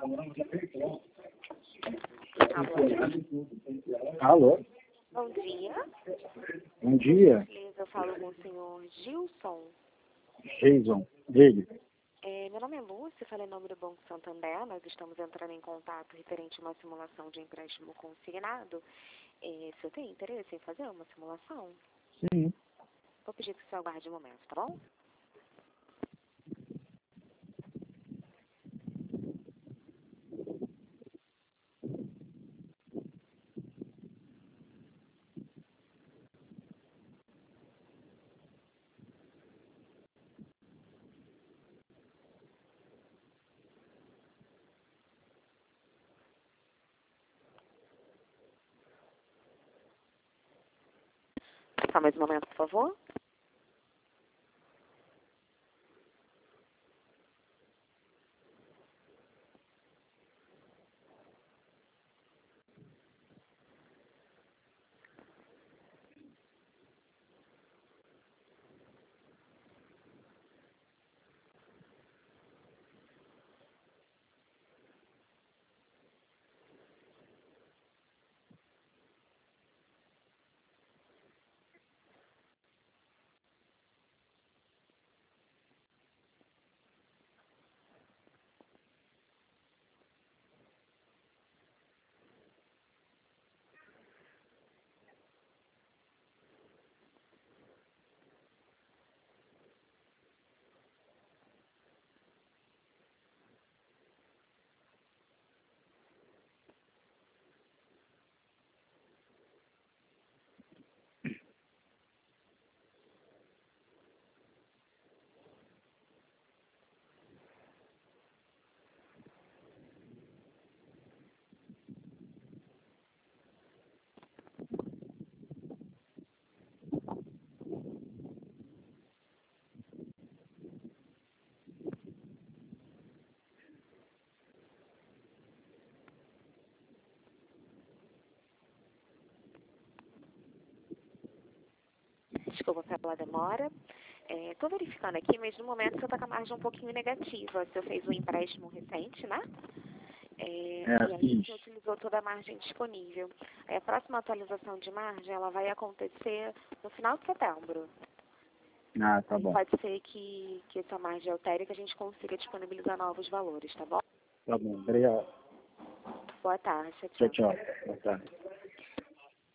Alô? Bom dia. Bom dia. Eu falo com o senhor Gilson. Jason. Ele. Meu nome é Lúcia, falei em nome do Banco Santander. Nós estamos entrando em contato referente a uma simulação de empréstimo consignado. Você tem interesse em fazer uma simulação? Sim. Vou pedir que você aguarde um momento, tá bom? Só mais um momento, por favor. Desculpa pela demora. Estou verificando aqui, mas no momento você está com a margem um pouquinho negativa. Você fez um empréstimo recente, né? E aí você utilizou toda a margem disponível. A próxima atualização de margem ela vai acontecer no final de setembro. Ah, tá bom. Pode ser que essa margem altere e que a gente consiga disponibilizar novos valores, tá bom? Tá bom, obrigado. Boa tarde. Tchau, tchau. Boa tarde.